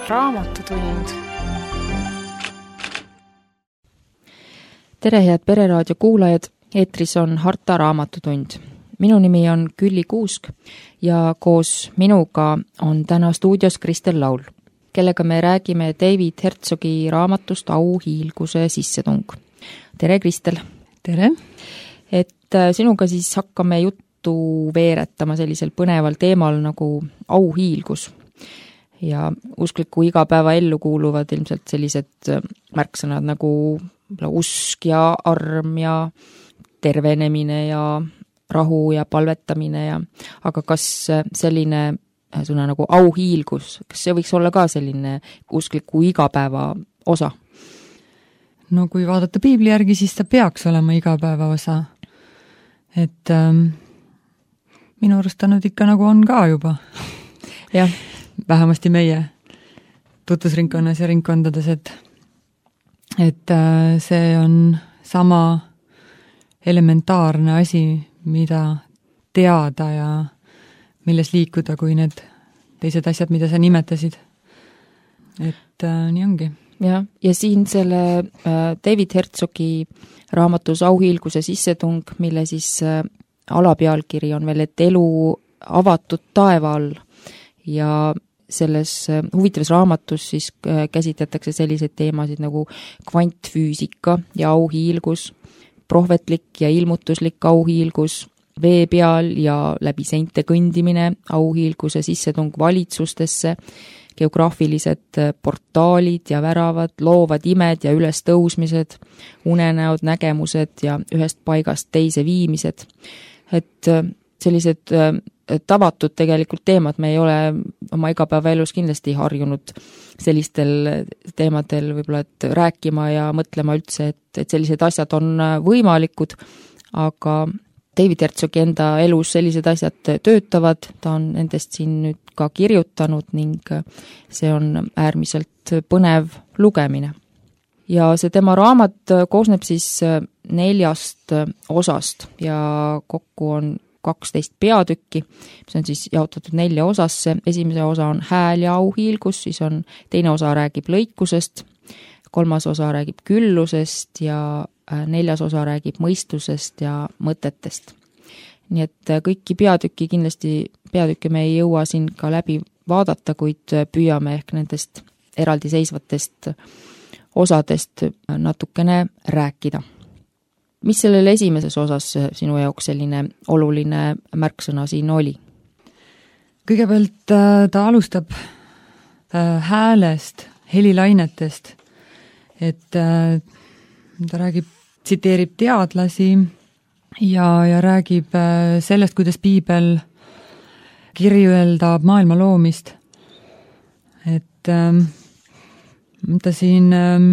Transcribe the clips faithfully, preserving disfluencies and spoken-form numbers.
Raamatutund. Tere, head Pereraadio kuulajad, eetris on Harta Raamatutund. Minu nimi on Külli Kuusk ja koos minuga on täna stuudios Kristel Laul, kellega me räägime David Herzogi raamatust Auhiilguse sissetung. Tere, Kristel! Tere! Et sinuga siis hakkame juttu veeretama sellisel põneval teemal nagu auhiilgus. Ja uskliku igapäeva ellu kuuluvad ilmselt sellised märksõnad nagu usk ja arm ja tervenemine ja rahu ja palvetamine ja aga kas selline sõna nagu auhiilgus, kas see võiks olla ka selline uskliku igapäeva osa? No kui vaadata piibli järgi, siis ta peaks olema igapäeva osa. Et ähm, minu arust ta nüüd ikka nagu on ka juba. Jah. Vähemasti meie tutvusringkonnas ja ringkondades, et, et äh, see on sama elementaarne asi, mida teada ja milles liikuda, kui need teised asjad, mida sa nimetasid. Et äh, nii ongi. Ja, ja siin selle äh, David Herzogi raamatus Auhiilguse sissetung, mille siis äh, alapealkiri on veel, et elu avatud taeva all ja selles huvitavas raamatus siis käsitletakse selliseid teemasid nagu kvantfüüsika ja auhiilgus, prohvetlik ja ilmutuslik auhiilgus, vee peal ja läbi seinte kõndimine, auhiilguse sissetung valitsustesse, geograafilised portaalid ja väravad, loovad imed ja ülestõusmised, unenäod, nägemused ja ühest paigast teise viimised. Et sellised tavatud tegelikult teemad, me ei ole oma igapäevaelus kindlasti harjunud sellistel teemadel võib-olla, et rääkima ja mõtlema üldse, et, et sellised asjad on võimalikud, aga David Herzogi enda elus sellised asjad töötavad, ta on nendest siin nüüd ka kirjutanud ning see on äärmiselt põnev lugemine. Ja see tema raamat koosneb siis neljast osast ja kokku on kaksteist peatükki, mis on siis jaotatud nelja osasse. Esimese osa on hääl ja auhiilgus, siis on teine osa räägib lõikusest, kolmas osa räägib küllusest ja neljas osa räägib mõistusest ja mõtetest. Nii et kõiki peatükki kindlasti, peatükki me ei jõua siin ka läbi vaadata, kuid püüame ehk nendest eraldiseisvatest osadest natukene rääkida. Mis sellel esimeses osas sinu jaoks selline oluline märksõna siin oli? Kõigepealt ta alustab häälest, helilainetest, et ta räägib, tsiteerib teadlasi ja, ja räägib sellest, kuidas piibel kirjeldab maailma loomist. Et ta siin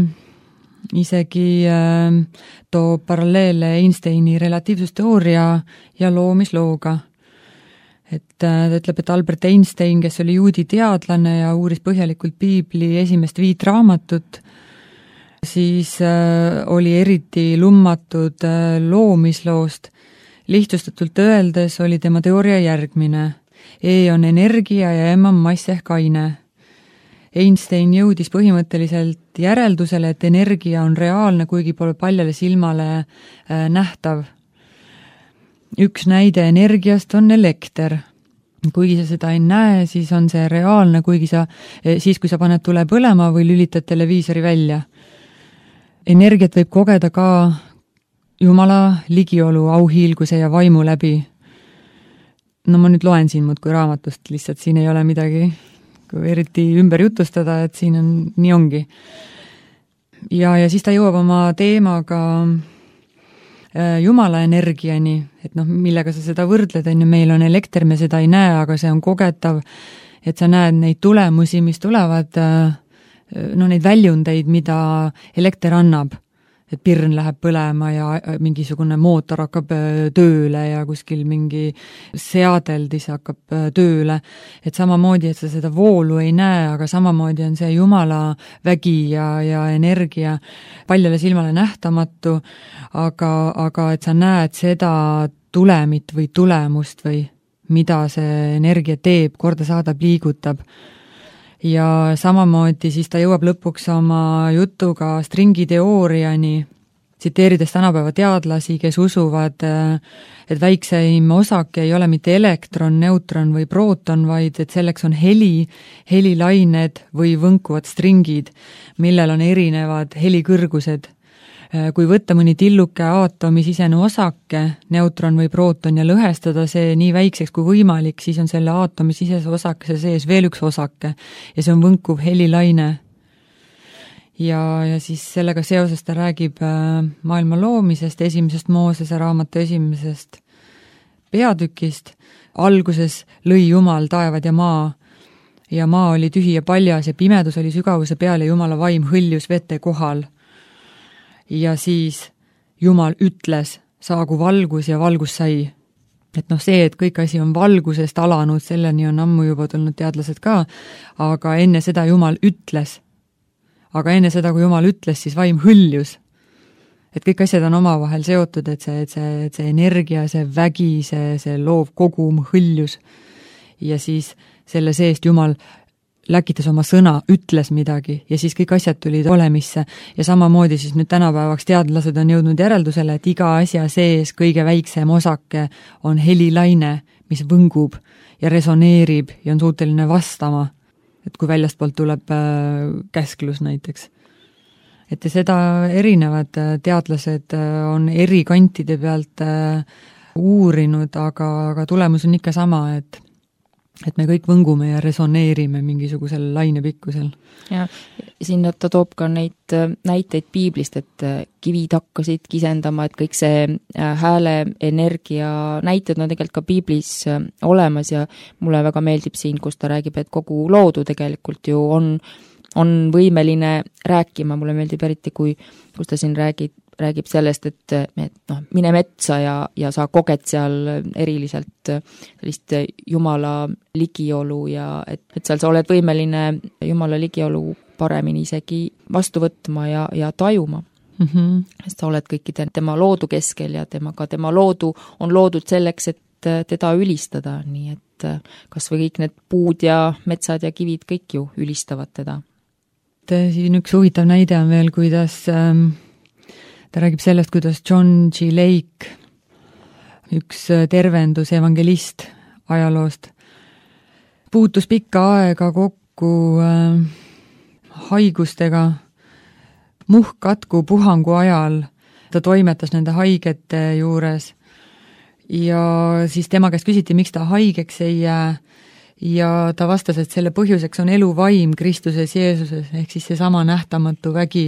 isegi äh, toob paralleele Einsteini relatiivsusteooria ja loomislooga. Et äh, ta ütleb, et Albert Einstein, kes oli juudi teadlane ja uuris põhjalikult piibli esimest viit raamatut, siis äh, oli eriti lummatud äh, loomisloost. Lihtsustatult öeldes oli tema teooria järgmine. E on energia ja M on mass ehk aine. Einstein jõudis põhimõtteliselt järeldusele, et energia on reaalne, kuigi pole paljale silmale nähtav. Üks näide energiast on elekter. Kuigi sa seda ei näe, siis on see reaalne, kuigi sa, siis kui sa paned tule põlema või lülitad televiisori välja. Energiat võib kogeda ka Jumala ligiolu, auhiilguse ja vaimu läbi. No ma nüüd loen siin muudkui raamatust, lihtsalt siin ei ole midagi eriti ümber jutustada, et siin on, nii ongi. Ja, ja siis ta jõuab oma teemaga Jumala energiani, et noh, millega sa seda võrdled, on ju, meil on elekter, me seda ei näe, aga see on kogetav, et sa näed neid tulemusi, mis tulevad, no neid väljundeid, mida elekter annab. Et pirn läheb põlema ja mingisugune mootor hakkab tööle ja kuskil mingi seadeldis hakkab tööle. Et samamoodi, et sa seda voolu ei näe, aga samamoodi on see Jumala vägi ja, ja energia paljale silmale nähtamatu, aga, aga et sa näed seda tulemit või tulemust või mida see energia teeb, korda saadab, liigutab. ja samamoodi siis ta jõuab lõpuks oma jutuga stringiteooriani, tsiteerides tänapäeva teadlasi, kes usuvad, et väikseim osake ei ole mitte elektron, neutron või prooton, vaid et selleks on heli, helilained või võnkuvad stringid, millel on erinevad helikõrgused. Kui võtta mõni tilluke aatomi sisene osake, neutron või prooton, ja lõhestada see nii väikseks kui võimalik, siis on selle aatomi sisese osakese sees veel üks osake ja see on võnkuv helilaine. Ja, ja siis sellega seoses ta räägib maailma loomisest, esimesest Moosese raamatu esimesest peatükist. Alguses lõi Jumal taevad ja maa, ja maa oli tühi ja paljas ja pimedus oli sügavuse peal ja Jumala vaim hõljus vete kohal. Ja siis Jumal ütles, saagu valgus ja valgus sai. Et noh, see, et kõik asi on valgusest alanud, selleni on ammu juba tulnud teadlased ka, aga enne seda Jumal ütles. Aga enne seda, kui Jumal ütles, siis vaim hõljus. Et kõik asjad on omavahel seotud, et see, et see, et see energia, see vägi, see, see loov kogum hõljus. Ja siis selle seest Jumal läkitas oma sõna, ütles midagi ja siis kõik asjad tulid olemisse ja samamoodi siis nüüd tänapäevaks teadlased on jõudnud järeldusele, et iga asja sees kõige väiksem osake on helilaine, mis võngub ja resoneerib ja on suuteline vastama, et kui väljastpoolt tuleb käsklus näiteks. Et ja seda erinevad teadlased on eri kantide pealt uurinud, aga, aga tulemus on ikka sama, et et me kõik võngume ja resoneerime mingisugusel lainepikkusel. Ja siin ta toob ka neid näiteid piiblist, et kivid hakkasid kisendama, et kõik see hääle energia näited on tegelikult ka piiblis olemas ja mulle väga meeldib siin, kus ta räägib, et kogu loodu tegelikult ju on, on võimeline rääkima, mulle meeldib eriti, kui, kus ta siin räägib, räägib sellest, et, et noh, mine metsa ja, ja sa koged seal eriliselt sellist Jumala ligiolu ja et, et seal sa oled võimeline Jumala ligiolu paremini isegi vastu võtma ja, ja tajuma. Mm-hmm. Sest sa oled kõikide tema loodu keskel ja temaga tema loodu on loodud selleks, et teda ülistada, nii et kas või kõik need puud ja metsad ja kivid kõik ju ülistavad teda. Siin üks huvitav näide on veel, kuidas ähm ta räägib sellest, kuidas John G. Lake, üks tervendus evangelist ajaloost, puutus pikka aega kokku äh, haigustega, muhkkatku puhangu ajal. Ta toimetas nende haigete juures ja siis tema käest küsiti, miks ta haigeks ei jää ja ta vastas, et selle põhjuseks on eluvaim Kristuses Jeesuses ehk siis see sama nähtamatu vägi.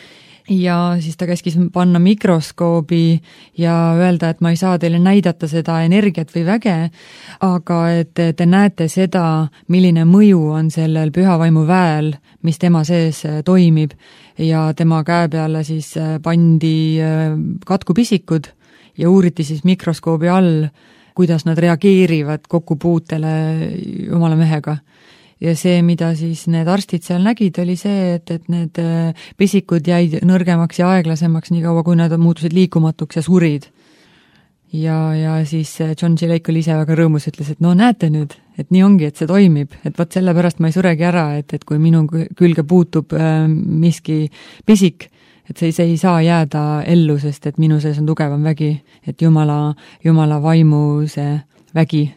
Ja siis ta käskis panna mikroskoobi ja öelda, et ma ei saa teile näidata seda energiat või väge, aga et te näete seda, milline mõju on sellel pühavaimu väel, mis tema sees toimib ja tema käe peale siis pandi katkupisikud ja uuriti siis mikroskoobi all, kuidas nad reageerivad kokkupuutele Jumala mehega. Ja see, mida siis need arstid seal nägid, oli see, et, et need pisikud jäid nõrgemaks ja aeglasemaks nii kaua, kui nad muutusid liikumatuks ja surid. Ja, ja siis John G. Lake oli ise väga rõõmus, ütles, et no näete nüüd, et nii ongi, et see toimib, et võt selle pärast ma ei suregi ära, et, et kui minu külge puutub äh, miski pisik, et see, see ei saa jääda ellu, sest et minu sees on tugevam vägi, et Jumala, Jumala vaimu see vägi.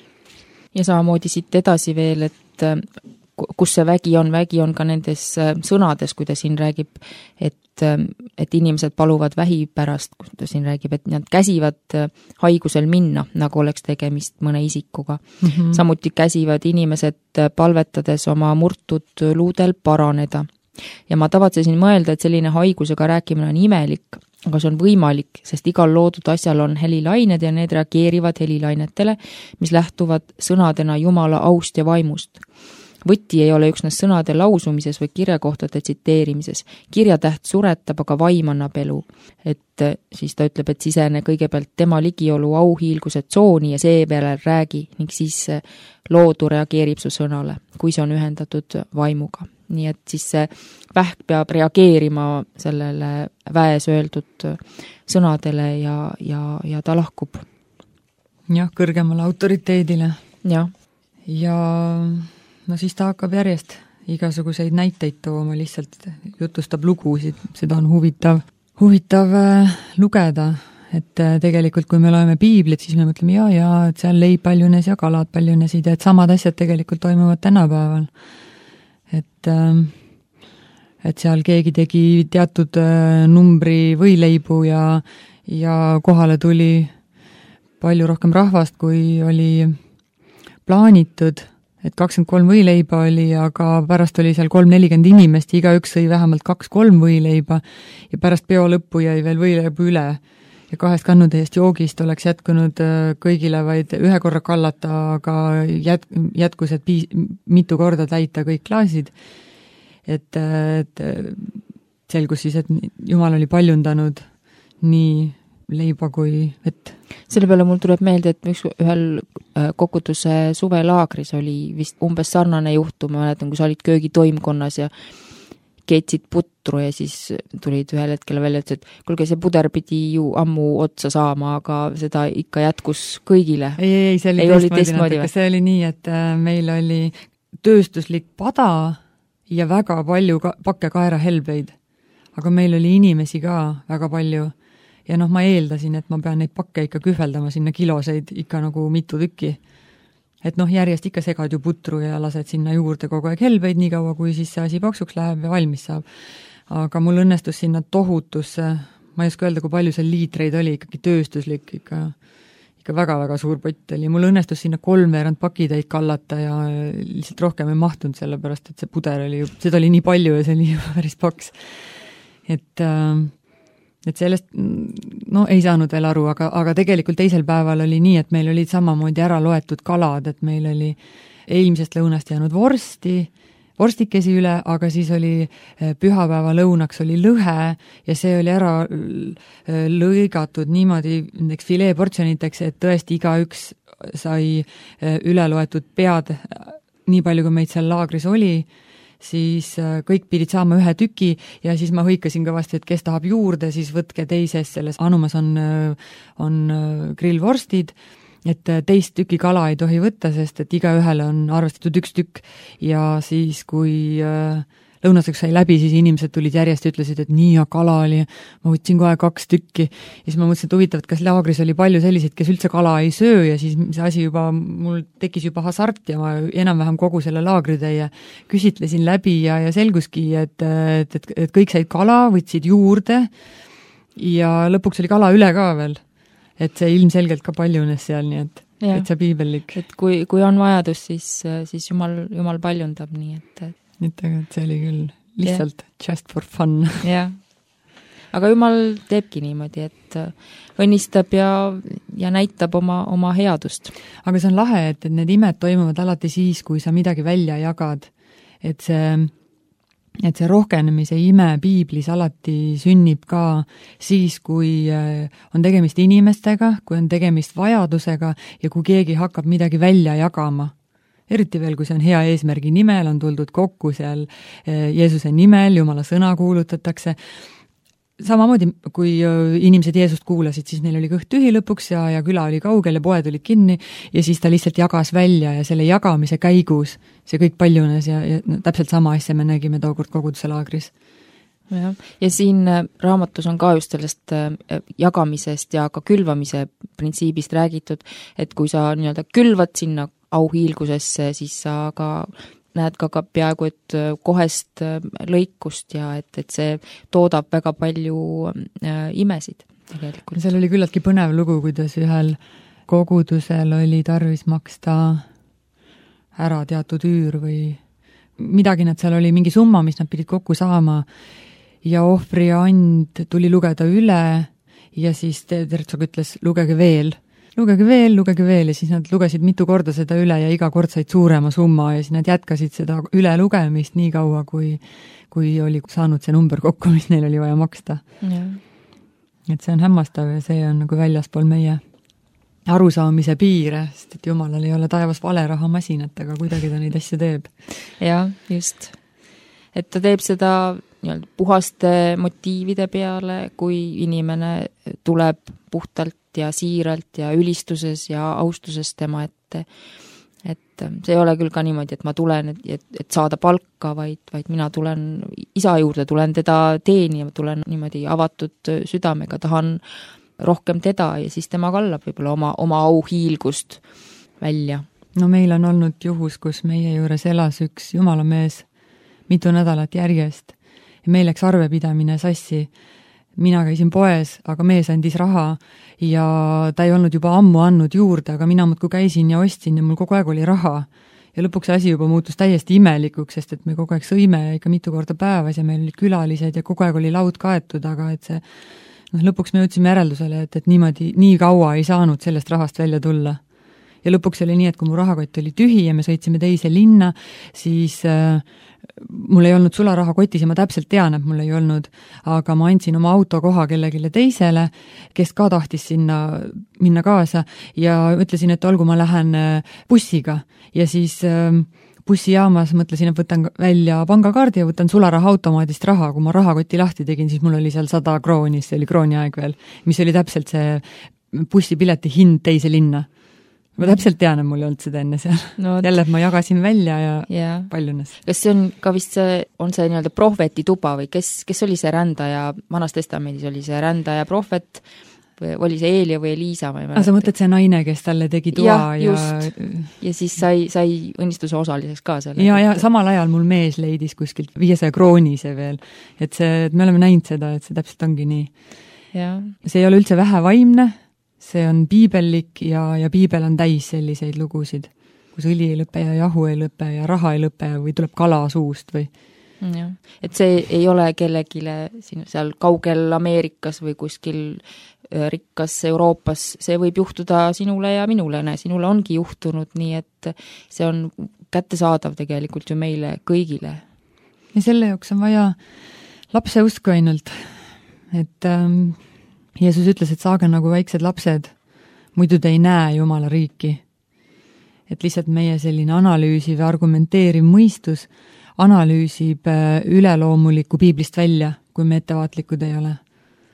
Ja samamoodi siit edasi veel, et kus see vägi on, vägi on ka nendes sõnades, kui ta siin räägib, et, et inimesed paluvad vähi pärast, kui ta siin räägib, et nad käsivad haigusel minna, nagu oleks tegemist mõne isikuga. Mm-hmm. Samuti käsivad inimesed palvetades oma murtud luudel paraneda. Ja ma tavatsesin mõelda, et selline haigusega rääkimine on imelik, aga see on võimalik, sest igal loodud asjal on helilained ja need reageerivad helilainetele, mis lähtuvad sõnadena Jumala aust ja vaimust. Võti ei ole üksnes sõnade lausumises või kirjakohtade tsiteerimises. Kirjatäht suretab, aga vaim annab elu. Et siis ta ütleb, et sisene kõigepealt tema ligiolu auhiilguse tsooni ja seepeale räägi ning siis loodu reageerib su sõnale, kui see on ühendatud vaimuga. Nii et siis see vähk peab reageerima sellele väes öeldud sõnadele ja, ja, ja ta lahkub. Jah, kõrgemale autoriteedile. Jah. Ja no siis ta hakkab järjest igasuguseid näiteid tooma, lihtsalt jutustab lugusid, seda on huvitav, huvitav lugeda, et tegelikult kui me loeme piiblit, siis me mõtleme ja, ja, et seal leib paljunes ja kalad paljunesid ja et samad asjad tegelikult toimuvad tänapäeval. Et, et seal keegi tegi teatud numbri võileibu ja, ja kohale tuli palju rohkem rahvast, kui oli plaanitud, et kakskümmend kolm võileiba oli, aga pärast oli seal kolm nelikümmend inimest ja igaüks sõi vähemalt kaks-kolm võileiba ja pärast peo lõppu jäi veel võileibu üle. Ja kahest kannutäiest joogist oleks jätkunud kõigile vaid ühe korra kallata, aga jät, jätkus, et piis, mitu korda täita kõik klaasid. Et, et selgus siis, et Jumal oli paljundanud nii leiba kui vett. Selle peale mul tuleb meelde, et üks ühel Kokutuse suvelaagris oli vist umbes sarnane juhtum, ma mäletan, kui sa olid köögitoimkonnas ja keetsid putru ja siis tulid ühel hetkel välja, et kuulge, see puder pidi ju ammu otsa saama, aga seda ikka jätkus kõigile. Ei, ei, see oli, oli teistmoodi. See oli nii, et meil oli tööstuslik pada ja väga palju ka, pakke kaerahelbeid, aga meil oli inimesi ka väga palju. Ja noh, ma eeldasin, et ma pean neid pakke ikka kühveldama sinna kiloseid ikka nagu mitu tükki. Et noh, järjest ikka segad ju putru ja lased sinna juurde kogu aeg helbeid nii kaua, kui siis see asi paksuks läheb ja valmis saab. Aga mul õnnestus sinna tohutusse, ma ei oska öelda, kui palju see liitreid oli, ikkagi tööstuslik, ikka, ikka väga-väga suur pott oli. Mul õnnestus sinna kolmveerand pakitäid kallata ja lihtsalt rohkem ei mahtunud selle pärast, et see puder oli ju, seda oli nii palju ja see oli päris paks. Et äh, et sellest, no ei saanud veel aru, aga, aga tegelikult teisel päeval oli nii, et meil olid samamoodi ära loetud kalad, et meil oli eelmisest lõunast jäänud vorsti, vorstikesi üle, aga siis oli pühapäeva lõunaks oli lõhe ja see oli ära lõigatud niimoodi nendeks fileeportsjoniteks, et tõesti igaüks sai üle loetud pead, nii palju kui meid seal laagris oli, siis kõik pidid saama ühe tüki ja siis ma hõikasin kõvasti, et kes tahab juurde, siis võtke teises, selles anumas on, on grillvorstid, et teist tüki kala ei tohi võtta, sest et iga ühele on arvestatud üks tükk ja siis, kui lõunaseks sai läbi, siis inimesed tulid järjest ja ütlesid, et nii ja kala oli, ma võtsin kohe kaks tükki ja siis ma mõtlesin, et huvitav, et kas laagris oli palju selliseid, kes üldse kala ei söö ja siis see asi juba, mul tekkis juba hasart ja ma enam-vähem kogu selle laagritäie küsitlesin läbi ja, ja selguski, et, et, et, et kõik said kala, võtsid juurde ja lõpuks oli kala üle ka veel, et see ilmselgelt ka paljunes seal, nii et, et see piibellik. Et kui, kui on vajadus, siis, siis Jumal, Jumal paljundab, nii et nüüd tegelikult see oli küll lihtsalt yeah. just for fun. jah. Aga Jumal teebki niimoodi, et õnnistab ja, ja näitab oma, oma headust. Aga see on lahe, et, et need imed toimuvad alati siis, kui sa midagi välja jagad. Et see, et see rohkenemise ime piiblis alati sünnib ka siis, kui on tegemist inimestega, kui on tegemist vajadusega ja kui keegi hakkab midagi välja jagama. Eriti veel, kui see on hea eesmärgi nimel, on tuldud kokku seal Jeesuse nimel, Jumala sõna kuulutatakse. Samamoodi, kui inimesed Jeesust kuulasid, siis neil oli kõht tühi lõpuks ja, ja küla oli kaugel ja poed olid kinni ja siis ta lihtsalt jagas välja ja selle jagamise käigus see kõik paljunes ja, ja no, täpselt sama asja me nägime tookord koguduse laagris. Ja, ja siin raamatus on ka just sellest jagamisest ja ka külvamise printsiibist räägitud, et kui sa nii-öelda külvad sinna auhiilgusesse, siis sa ka näed ka, ka peaaegu et kohest lõikust ja et, et see toodab väga palju äh, imesid tegelikult. Seal oli küllaltki põnev lugu, kuidas ühel kogudusel oli tarvis maksta ära teatud üür või midagi, nad seal oli mingi summa, mis nad pidid kokku saama ja ohvriand tuli lugeda üle ja siis Tertsog ütles, lugege veel. lugege veel, lugege veel ja siis nad lugesid mitu korda seda üle ja iga kord said suurema summa ja siis nad jätkasid seda ülelugemist nii kaua, kui, kui oli saanud see number kokku, mis neil oli vaja maksta. Ja. Et see on hämmastav ja see on nagu väljaspool meie arusaamise piire, sest et Jumalal ei ole taevas valeraha-masinat, aga kuidagi ta neid asju teeb. Ja, just. Et ta teeb seda nii-öelda puhaste motiivide peale, kui inimene tuleb puhtalt ja siiralt ja ülistuses ja austuses tema ette. et see ei ole küll ka niimoodi, et ma tulen, et, et saada palka, vaid, vaid mina tulen isa juurde, tulen teda teenima, tulen niimoodi avatud südamega, tahan rohkem teda ja siis tema kallab võib-olla oma, oma auhiilgust välja. No meil on olnud juhus, kus meie juures elas üks jumalamees mitu nädalat järjest ja meil läks arvepidamine sassi. Mina käisin poes, aga mees andis raha ja ta ei olnud juba ammu andnud juurde, aga mina muudkui käisin ja ostsin ja mul kogu aeg oli raha. Ja lõpuks asi juba muutus täiesti imelikuks, sest et me kogu aeg sõime ikka mitu korda päevas ja meil olid külalised ja kogu aeg oli laud kaetud, aga et see, noh, lõpuks me jõudsime järeldusele, et, et niimoodi, nii kaua ei saanud sellest rahast välja tulla. Ja lõpuks oli nii, et kui mu rahakott oli tühi ja me sõitsime teise linna, siis äh, mul ei olnud sularaha kotis ja ma täpselt tean, et mul ei olnud, aga ma andsin oma autokoha kellegile teisele, kes ka tahtis sinna minna kaasa ja ütlesin, et olgu, ma lähen bussiga ja siis äh, bussijaamas mõtlesin, et võtan välja pangakaardi ja võtan sularaha automaadist raha. Kui ma rahakoti lahti tegin, siis mul oli seal sada krooni, see oli krooni aeg veel, mis oli täpselt see bussipileti hind teise linna. Ma täpselt tean, et mul ei olnud seda enne seal. No, jälle, et ma jagasin välja ja yeah. paljunes. Kas see on ka vist see, on see nii-öelda prohveti tuba või kes, kes oli see rändaja, vanas testamendis oli see rändaja prohvet, või oli see Eelia või Eliisa? Aga sa mõtled see naine, kes talle tegi toa ja... Ja, ja siis sai, sai õnnistuse osaliseks ka selle. Ja, ja samal ajal mul mees leidis kuskilt viiesaja krooni see veel. Et, see, et me oleme näinud seda, et see täpselt ongi nii. Ja. See ei ole üldse vähe vaimne. See on piibellik ja, ja piibel on täis selliseid lugusid, kus õli ei lõpe ja jahu ei lõpe ja raha ei lõpe või tuleb kala suust või. Ja. Et see ei ole kellegile siin, seal kaugel Ameerikas või kuskil rikkas Euroopas, see võib juhtuda sinule ja minule, sinule ongi juhtunud, nii et see on kättesaadav tegelikult ju meile kõigile. Ja selle jaoks on vaja lapse usku ainult, et ähm, Jeesus ütles, et saage nagu väiksed lapsed, muidu te ei näe Jumala riiki. Et lihtsalt meie selline analüüsiv ja argumenteeriv mõistus analüüsib üleloomulikku piiblist välja, kui me ettevaatlikud ei ole.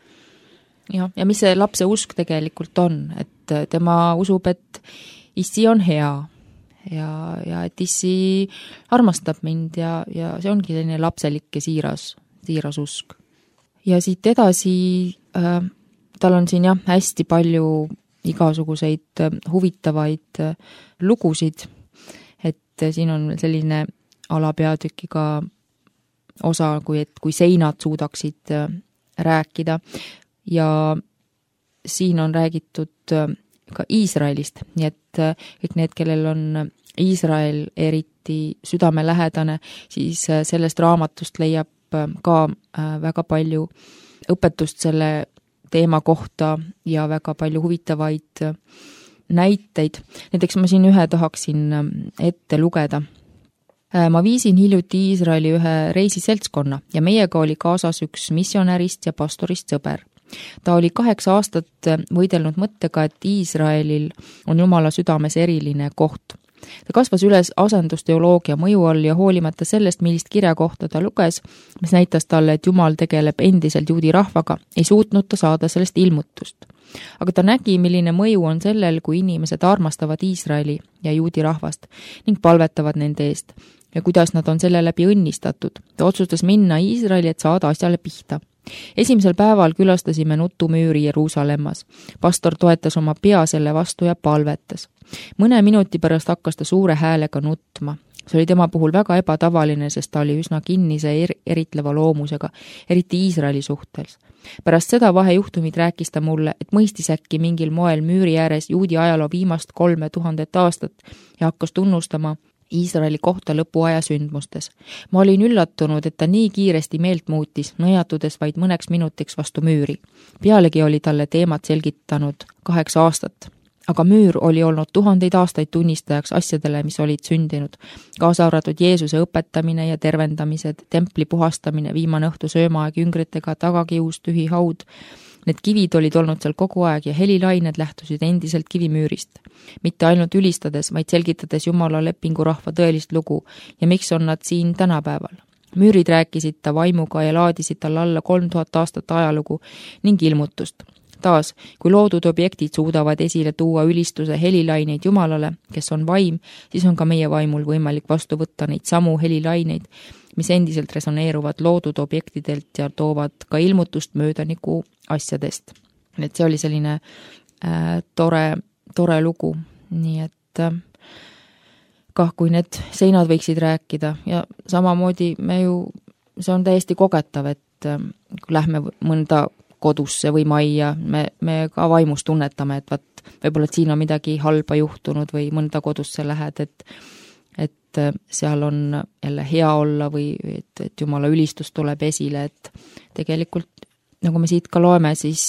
Ja, ja mis see lapse usk tegelikult on, et tema usub, et issi on hea ja, ja et issi armastab mind ja, ja see ongi selline lapselik ja siiras, siiras usk. Ja siit edasi äh, tal on siin jah hästi palju igasuguseid huvitavaid lugusid, et siin on selline alapeatükiga osa, kui, et kui seinad suudaksid rääkida ja siin on räägitud ka Iisraelist, nii et kõik need, kellel on Iisrael eriti südamelähedane, siis sellest raamatust leiab ka väga palju õpetust selle teema kohta ja väga palju huvitavaid näiteid. Näiteks ma siin ühe tahaksin ette lugeda. Ma viisin hiljuti Iisraeli ühe reisiseltskonna ja meiega oli kaasas üks missionärist ja pastorist sõber. Ta oli kaheksa aastat võidelnud mõttega, et Iisraelil on Jumala südames eriline koht. Ta kasvas üles asendusteoloogia mõju all ja hoolimata sellest, millist kirja kohta ta luges, mis näitas talle, et Jumal tegeleb endiselt juudi rahvaga, ei suutnud ta saada sellest ilmutust. Aga ta nägi, milline mõju on sellel, kui inimesed armastavad Iisraeli ja juudi rahvast ning palvetavad nende eest ja kuidas nad on selle läbi õnnistatud. Ta otsustas minna Iisraeli, et saada asjale pihta. Esimesel päeval külastasime nutumüüri Jeruusalemmas. Pastor toetas oma pea selle vastu ja palvetas. Mõne minuti pärast hakkas ta suure häälega nutma. See oli tema puhul väga ebatavaline, sest ta oli üsna kinnise er eritleva loomusega, eriti Iisraeli suhtes. Pärast seda vahejuhtumid rääkis ta mulle, et mõistis äkki mingil moel müüri ääres juudi ajaloo viimast kolme tuhandet aastat ja hakkas tunnustama Iisraeli kohta lõpuaja sündmustes. Ma olin üllatunud, et ta nii kiiresti meelt muutis, nõjatudes vaid mõneks minutiks vastu müüri. Pealegi oli talle teemat selgitanud kaheksa aastat. Aga müür oli olnud tuhandeid aastaid tunnistajaks asjadele, mis olid sündinud. Kaasa arvatud Jeesuse õpetamine ja tervendamised, templi puhastamine, viimane õhtu söömaaeg jüngritega, tagakius, tühi haud. Need kivid olid olnud seal kogu aeg ja helilained lähtusid endiselt kivimüürist. Mitte ainult ülistades, vaid selgitades Jumala lepingu rahva tõelist lugu ja miks on nad siin tänapäeval. Müürid rääkisid ta vaimuga ja laadisid tal alla kolm tuhat aastat ajalugu ning ilmutust. taas, kui loodud objektid suudavad esile tuua ülistuse helilaineid Jumalale, kes on vaim, siis on ka meie vaimul võimalik vastu võtta neid samu helilaineid, mis endiselt resoneeruvad loodud objektidelt ja toovad ka ilmutust möödaniku asjadest. Et see oli selline äh, tore, tore lugu, nii et äh, kah kui need seinad võiksid rääkida ja samamoodi me ju, see on täiesti kogetav, et äh, kui lähme mõnda kodusse või majja, me, me ka vaimus tunnetame, et vaat, võib-olla et siin on midagi halba juhtunud või mõnda kodusse lähed, et, et seal on jälle hea olla või et, et Jumala ülistus tuleb esile, et tegelikult nagu me siit ka loeme, siis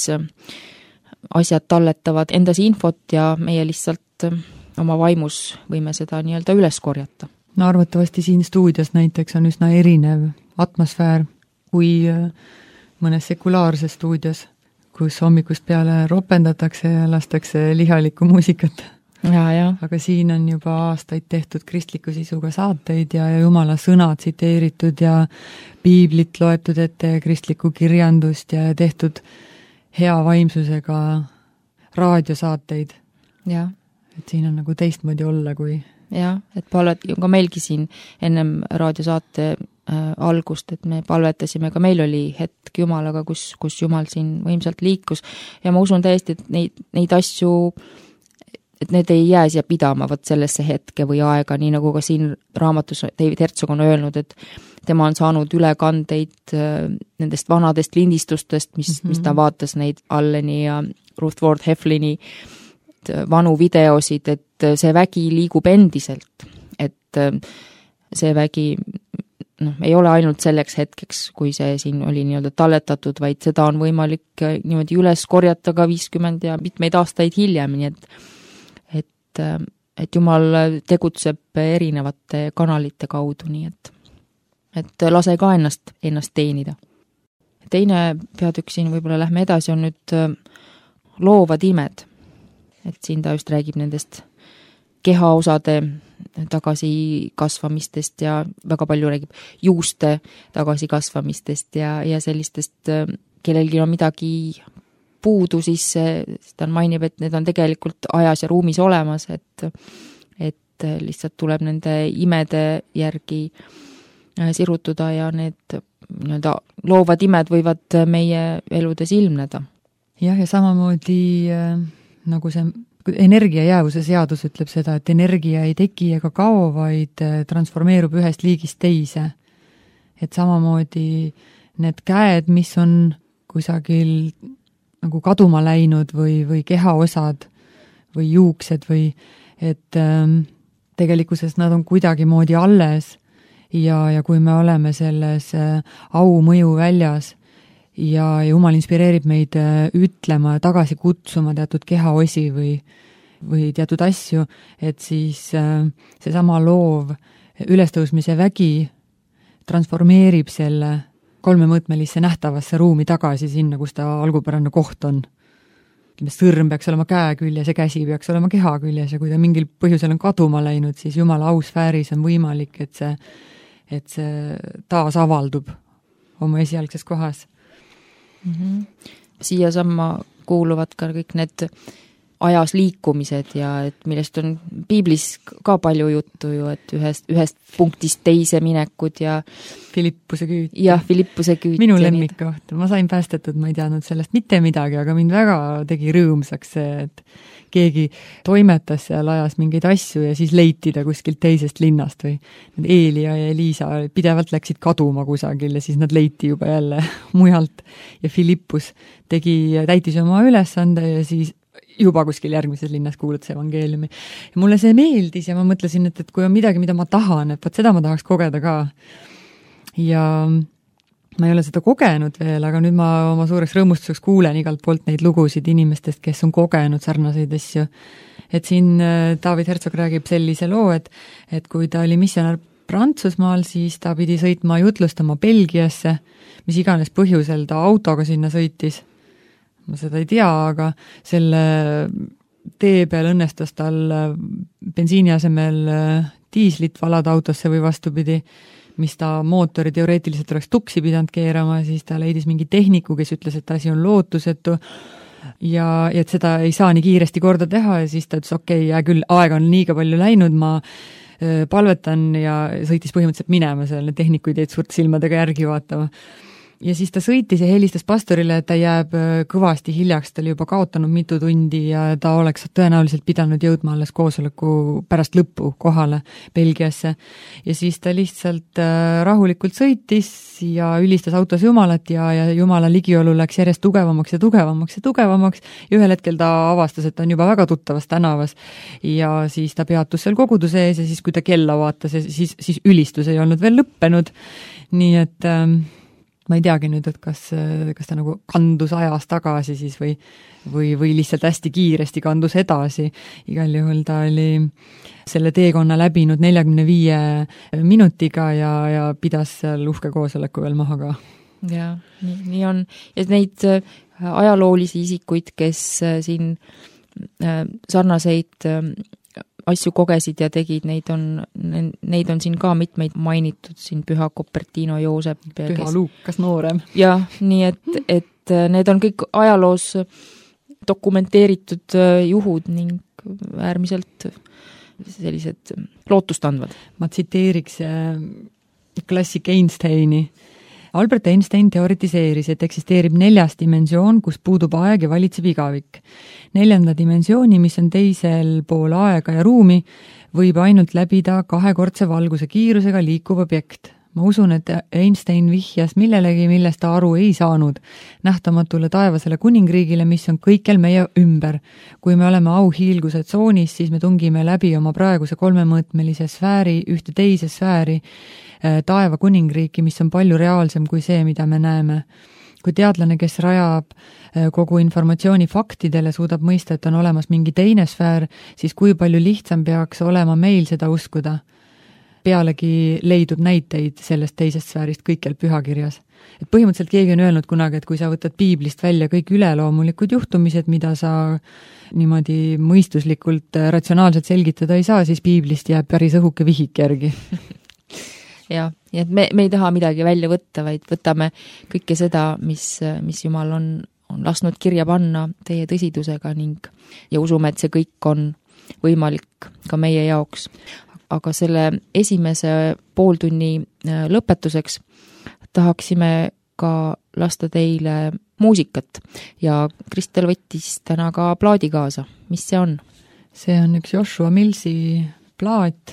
asjad talletavad endas infot ja meie lihtsalt oma vaimus võime seda nii-öelda üles korjata. No arvatavasti siin stuudios näiteks on üsna erinev atmosfäär kui mõnes sekulaarses stuudios, kus hommikust peale ropendatakse ja lastakse lihalikku muusikat. Ja, ja. Aga siin on juba aastaid tehtud kristliku sisuga saateid ja, ja Jumala sõna tsiteeritud ja piiblit loetud ette ja kristlikku kirjandust ja tehtud hea vaimsusega raadiosaateid. Ja. Et siin on nagu teistmoodi olla kui... Ja, et palvet, ka meilgi siin ennem raadiosaate äh, algust, et me palvetasime, ka meil oli hetk Jumalaga, kus, kus Jumal siin võimsalt liikus ja ma usun täiesti, et neid, neid asju et need ei jää siia pidama võt sellesse hetke või aega, nii nagu ka siin raamatus David Herzog on öelnud, et tema on saanud ülekandeid nendest vanadest lindistustest, mis, mm-hmm. mis ta vaatas neid Alleni ja Ruth Ward Heflini vanu videosid, et see vägi liigub endiselt, et see vägi noh, ei ole ainult selleks hetkeks, kui see siin oli nii-öelda talletatud, vaid seda on võimalik niimoodi üles korjata ka viiskümmend ja mitmeid aastaid hiljem, nii et et, et Jumal tegutseb erinevate kanalite kaudu, nii et, et lase ka ennast, ennast teenida. Teine peatükk siin, võib-olla lähme edasi, on nüüd loovad imed. Et siin ta just räägib nendest kehaosade tagasikasvamistest ja väga palju räägib juuste tagasikasvamistest ja, ja sellistest, kellelgi on midagi puudu, siis ta mainib, et need on tegelikult ajas ja ruumis olemas, et, et lihtsalt tuleb nende imede järgi sirutuda ja need nii-öelda loovad imed võivad meie eludes ilmneda. Jah, ja samamoodi nagu see energiajäävuse seadus ütleb seda, et energia ei teki ega kao, vaid transformeerub ühest liigist teise. Et samamoodi need käed, mis on kusagil nagu kaduma läinud või, või kehaosad või juuksed või et ähm, tegelikkuses nad on kuidagi moodi alles ja, ja kui me oleme selles äh, au mõju väljas ja Jumal inspireerib meid äh, ütlema ja tagasi kutsuma teatud kehaosi või, või teatud asju, et siis äh, seesama loov ülestõusmise vägi transformeerib selle kolmemõõtmelisse nähtavasse ruumi tagasi sinna, kus ta algupärane koht on. Sõrm peaks olema käe küljes ja käsi peaks olema keha küljes ja kui ta mingil põhjusel on kaduma läinud, siis Jumala ausfääris on võimalik, et see, et see taas avaldub oma esialgses kohas. Mm-hmm. Siia samma kuuluvad ka kõik need ajas liikumised ja et millest on piiblis ka palju juttu ju, et ühest, ühest punktist teise minekud ja Filippuse küüt. Jah, Filippuse küüt. Minu lemmikkoht. Ma sain päästetud, ma ei teadnud sellest mitte midagi, aga mind väga tegi rõõmsaks see, et keegi toimetas seal ajas mingeid asju ja siis leiti ta kuskilt teisest linnast või Eeli ja Eliisa pidevalt läksid kaduma kusagil ja siis nad leiti juba jälle mujalt ja Filippus tegi, täitis oma ülesande ja siis juba kuskil järgmises linnas kuulutas evangeeliumi. Ja mulle see meeldis ja ma mõtlesin, et, et kui on midagi, mida ma tahan, et võt seda ma tahaks kogeda ka. Ja ma ei ole seda kogenud veel, aga nüüd ma oma suureks rõõmustuseks kuulen igalt poolt neid lugusid inimestest, kes on kogenud sarnaseid asju. Et siin David Herzog räägib sellise loo, et, et kui ta oli missionär Prantsusmaal, siis ta pidi sõitma jutlustama Belgiasse, mis iganes põhjusel ta autoga sinna sõitis. Ma seda ei tea, aga selle tee peal õnnestas tal bensiini asemel diislit valada autosse või vastupidi, mis ta mootori teoreetiliselt oleks tuksi pidanud keerama, siis ta leidis mingi tehniku, kes ütles, et asi on lootusetu. ja, ja et seda ei saa nii kiiresti korda teha ja siis ta ütles, okei okay,, hea küll, aega on liiga palju läinud, ma öö, palvetan ja sõitis põhimõtteliselt minema seal, tehnikuid jäid suurt silmadega järgi vaatama. Ja siis ta sõitis ja helistas pastorile, et ta jääb kõvasti hiljaks, ta oli juba kaotanud mitu tundi ja ta oleks tõenäoliselt pidanud jõudma alles koosoleku pärast lõppu kohale Belgiasse. Ja siis ta lihtsalt rahulikult sõitis ja ülistas autos Jumalat ja, ja Jumala ligiolu läks järjest tugevamaks ja tugevamaks ja tugevamaks. Ja ühel hetkel ta avastas, et ta on juba väga tuttavas tänavas ja siis ta peatus seal koguduse ees ja siis, kui ta kella vaatas, siis, siis ülistus ei olnud veel lõppenud. Nii et ähm, ma ei teagi nüüd, et kas, kas ta nagu kandus ajas tagasi siis või, või, või lihtsalt hästi kiiresti kandus edasi. Igal juhul ta oli selle teekonna läbinud neljakümne viie minutiga ja, ja pidas seal uhke koosoleku veel maha ka. Ja, nii, nii on. Ja neid ajaloolisi isikuid, kes siin sarnaseid asju kogesid ja tegid, neid on, neid on siin ka mitmeid mainitud, siin Püha Kopertino Joosep. Püha kes... Luukas noorem. Jah, nii et, et need on kõik ajaloos dokumenteeritud juhud ning äärmiselt sellised lootustandvad. Ma tsiteeriks klassik Einsteini. Albert Einstein teoritiseeris, et eksisteerib neljas dimensioon, kus puudub aeg ja valitseb igavik. Neljanda dimensiooni, mis on teisel pool aega ja ruumi, võib ainult läbida kahekordse valguse kiirusega liikuv objekt. Ma usun, et Einstein vihjas millelegi, millest ta aru ei saanud, nähtamatule taevasele kuningriigile, mis on kõikjal meie ümber. Kui me oleme auhiilguse tsoonis, siis me tungime läbi oma praeguse kolmemõõtmelise sfääri ühte teise sfääri, taeva kuningriiki, mis on palju reaalsem kui see, mida me näeme. Kui teadlane, kes rajab kogu informatsiooni faktidele, suudab mõista, et on olemas mingi teine sfäär, siis kui palju lihtsam peaks olema meil seda uskuda. Pealegi leidub näiteid sellest teisest sfäärist kõikjal pühakirjas. Et põhimõtteliselt keegi on öelnud kunagi, et kui sa võtad piiblist välja kõik üleloomulikud juhtumised, mida sa niimoodi mõistuslikult ratsionaalselt selgitada ei saa, siis piiblist jääb päris õhuke vihik järgi. Jah, et me, me ei taha midagi välja võtta, vaid võtame kõike seda, mis, mis Jumal on, on lasknud kirja panna teie tõsidusega ning ja usume, et see kõik on võimalik ka meie jaoks. Aga selle esimese pooltunni lõpetuseks tahaksime ka lasta teile muusikat ja Kristel võttis täna ka plaadi kaasa. Mis see on? See on üks Joshua Millsi plaat,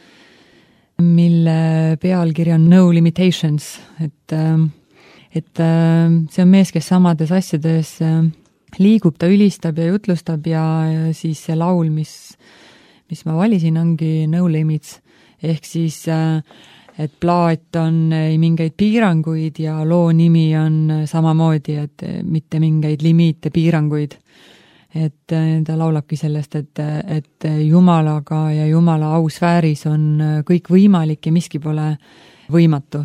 mille pealkiri on No Limitations, et, et see on mees, kes samades asjades liigub, ta ülistab ja jutlustab ja, ja siis see laul, mis, mis ma valisin, ongi No Limits, ehk siis et plaat on ei mingeid piiranguid ja loo nimi on samamoodi, et mitte mingeid limiite, piiranguid. Et ta laulabki sellest, et, et Jumalaga ja Jumala ausfääris on kõik võimalik ja miski pole võimatu.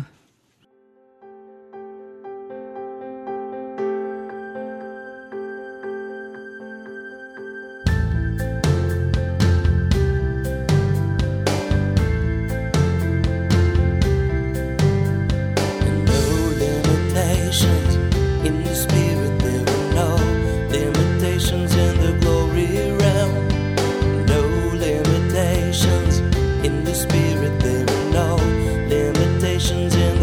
In the spirit there are no limitations in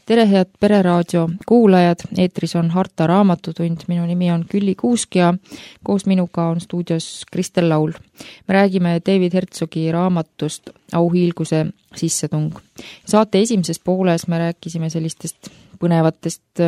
tere, head Pereraadio kuulajad, eetris on Harta raamatutund, minu nimi on Külli Kuusk ja koos minuga on stuudios Kristel Laul. Me räägime David Herzogi raamatust Auhiilguse sissetung. Saate esimeses pooles me rääkisime sellistest põnevatest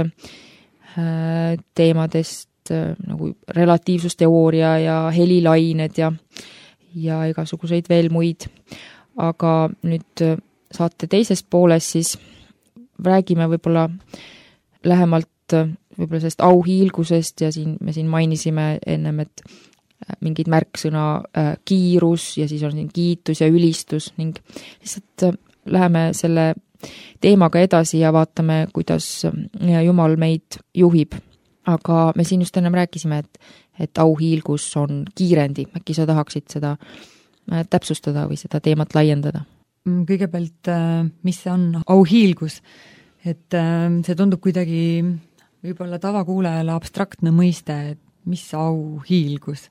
äh, teemadest äh, nagu relatiivsusteooria ja helilained ja, ja igasuguseid veel muid. Aga nüüd saate teises pooles siis räägime võib-olla lähemalt võib-olla sellest auhiilgusest ja siin, me siin mainisime ennem, et mingid märksõna äh, kiirus ja siis on siin kiitus ja ülistus ning lihtsalt läheme selle teemaga edasi ja vaatame, kuidas Jumal meid juhib. Aga me siin just ennem rääkisime, et, et auhiilgus on kiirendi. Äkki sa tahaksid seda täpsustada või seda teemat laiendada? Kõigepealt, mis see on auhiilgus? Et see tundub kuidagi võib-olla tavakuulajale abstraktne mõiste, et mis auhiilgus.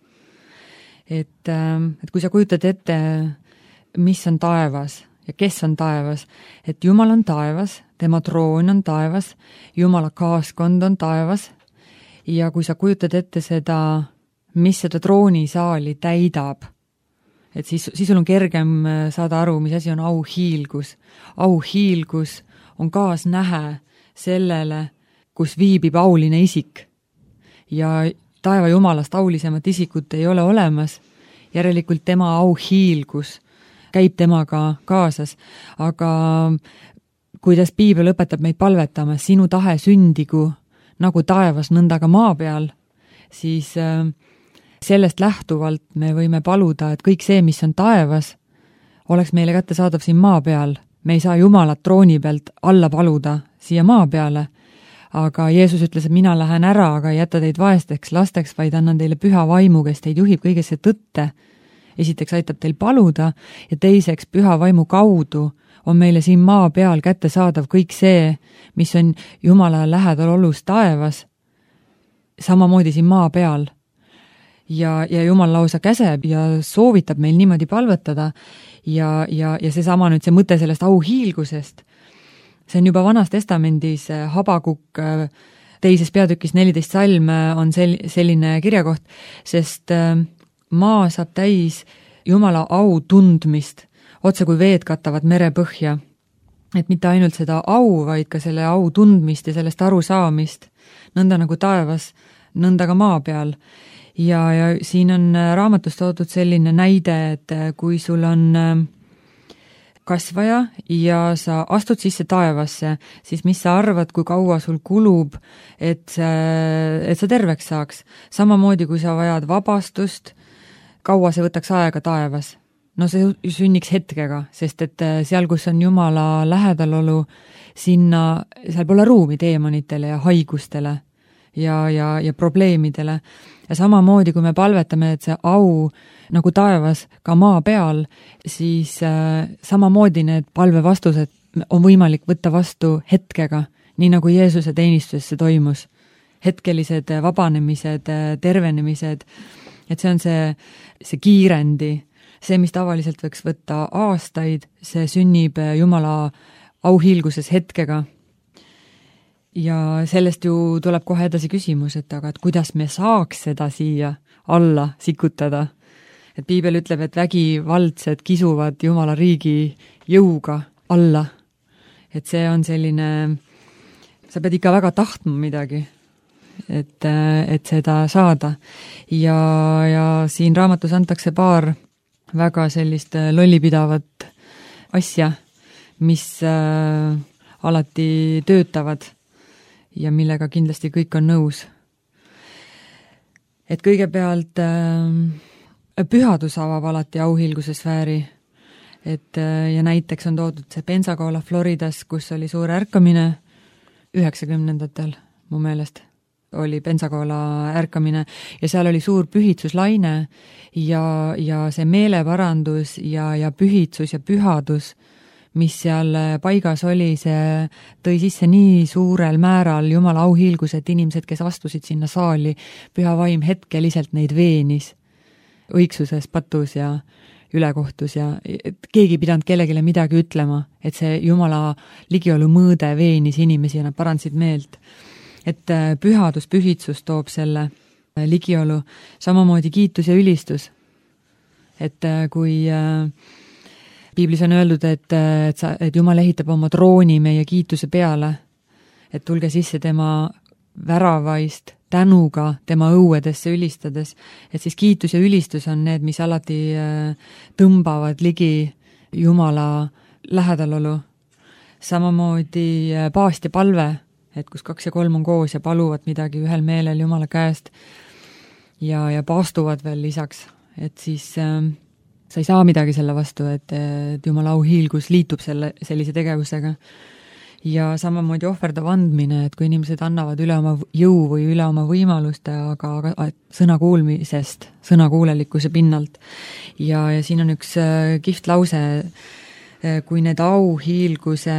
Et, et kui sa kujutad ette, mis on taevas ja kes on taevas, et Jumal on taevas, tema troon on taevas, Jumala kaaskond on taevas ja kui sa kujutad ette seda, mis seda troonisaali täidab, et siis, siis sul on kergem saada aru, mis asi on auhiilgus. Auhiilgus on kaasnähe sellele, kus viibib auline isik. Ja taeva Jumalast aulisemat isikut ei ole olemas, järelikult tema auhiilgus käib temaga kaasas. Aga kuidas Piibel õpetab meid palvetama, sinu tahe sündigu nagu taevas nõndaga maa peal, siis sellest lähtuvalt me võime paluda, et kõik see, mis on taevas, oleks meile kätte saadav siin maa peal. Me ei saa Jumalat trooni pealt alla paluda siia maa peale, aga Jeesus ütles, et mina lähen ära, aga ei jäta teid vaesteks lasteks, vaid annan teile püha vaimu, kes teid juhib kõigesse tõtte. Esiteks aitab teil paluda ja teiseks püha vaimu kaudu on meile siin maa peal kätte saadav kõik see, mis on Jumala lähedal olus taevas, samamoodi siin maa peal. Ja, ja Jumal lausa käseb ja soovitab meil niimoodi palvetada ja, ja, ja see sama nüüd see mõte sellest auhiilgusest. See on juba Vanas testamendis Habakuk teises peatükis neliteist salm on sel, selline kirjakoht, sest maa saab täis Jumala au tundmist, otse kui veed katavad merepõhja. Et mitte ainult seda au, vaid ka selle au tundmist ja sellest aru saamist, nõnda nagu taevas, nõnda ka maa peal. Ja, ja siin on raamatus toodud selline näide, et kui sul on kasvaja ja sa astud sisse taevasse, siis mis sa arvad, kui kaua sul kulub, et, et sa terveks saaks. Samamoodi, kui sa vajad vabastust, kaua see võtaks aega taevas. No see sünniks hetkega, sest et seal, kus on Jumala lähedalolu, sinna, seal pole ruumi teemonitele ja haigustele ja, ja, ja probleemidele. Ja samamoodi, kui me palvetame, et see au nagu taevas ka maa peal, siis äh, samamoodi need palvevastused on võimalik võtta vastu hetkega, nii nagu Jeesuse teenistusesse toimus. Hetkelised vabanemised, tervenemised, et see on see, see kiirendi, see, mis tavaliselt võiks võtta aastaid, see sünnib Jumala auhiilguses hetkega. Ja sellest ju tuleb kohe edasi küsimus, et aga et kuidas me saaks seda siia alla sikutada. Et Piibel ütleb, et vägivaldsed kisuvad Jumala riigi jõuga alla. Et see on selline, sa pead ikka väga tahtma midagi, et, et seda saada. Ja, ja siin raamatus antakse paar väga sellist lollipidavat asja, mis äh, alati töötavad ja millega kindlasti kõik on nõus. Et kõigepealt äh, pühadus avab alati auhiilguse sfääri, et äh, ja näiteks on toodud see Pensacola Floridas, kus oli suur ärkamine üheksakümnendatel, mu meelest oli Pensacola ärkamine ja seal oli suur pühitsuslaine ja, ja see meeleparandus ja, ja pühitsus ja pühadus, mis seal paigas oli, see tõi sisse nii suurel määral Jumala auhiilgus, et inimesed, kes astusid sinna saali, püha vaim hetkeliselt neid veenis õigsuses, patus ja, ülekohtus ja et keegi ei pidanud kellegile midagi ütlema, et see Jumala ligiolu mõõde veenis inimesi ja nad parandasid meelt. Et pühadus, pühitsus toob selle ligiolu, samamoodi kiitus ja ülistus. Et kui piiblis on öeldud, et, et, sa, et Jumal ehitab oma trooni meie kiituse peale, et tulge sisse tema väravaist tänuga tema õuedesse ülistades, et siis kiitus ja ülistus on need, mis alati tõmbavad ligi Jumala lähedalolu. Samamoodi paast ja palve, et kus kaks ja kolm on koos ja paluvad midagi ühel meelel Jumala käest ja, ja paastuvad veel lisaks, et siis äh, sa ei saa midagi selle vastu, et, et Jumala auhiilgus liitub selle, sellise tegevusega. Ja samamoodi ohverdav andmine, et kui inimesed annavad üle oma jõu või üle oma võimaluste, aga, aga sõna kuulmisest, sõna kuulelikkuse pinnalt. Ja, ja siin on üks kihvt lause, kui need auhiilguse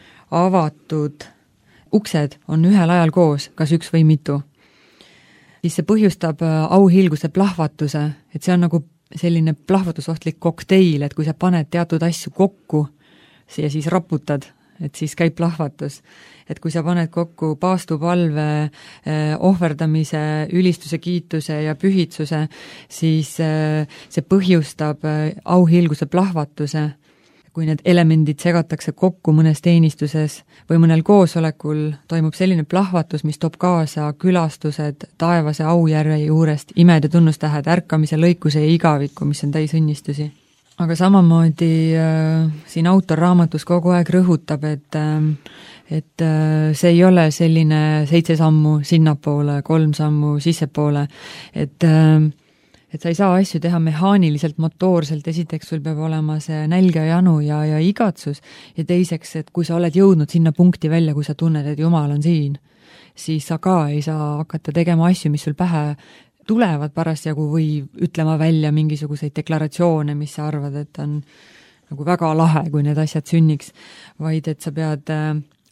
avatud uksed on ühel ajal koos, kas üks või mitu, siis see põhjustab auhiilguse plahvatuse, et see on nagu selline plahvatusohtlik kokteil, et kui sa paned teatud asju kokku ja siis raputad, et siis käib plahvatus. Et kui sa paned kokku paastupalve, ohverdamise, ülistuse, kiituse ja pühitsuse, siis see põhjustab auhiilguse plahvatuse. Kui need elemendid segatakse kokku mõnes teenistuses või mõnel koosolekul, toimub selline plahvatus, mis toob kaasa külastused taevase aujärve juurest, imed ja tunnustähed, ärkamise, lõikuse ja igaviku, mis on täis õnnistusi. Aga samamoodi äh, siin autor raamatus kogu aeg rõhutab, et, äh, et äh, see ei ole selline seitse sammu sinnapoole, kolm sammu sissepoole, et, äh, et sa ei saa asju teha mehaaniliselt, motoorselt, esiteks sul peab olema see nälg ja janu ja, ja igatsus ja teiseks, et kui sa oled jõudnud sinna punkti välja, kui sa tunned, et Jumal on siin, siis sa ka ei saa hakata tegema asju, mis sul pähe tulevad parasjagu või ütlema välja mingisuguseid deklaratsioone, mis sa arvad, et on nagu väga lahe, kui need asjad sünniks, vaid et sa pead äh,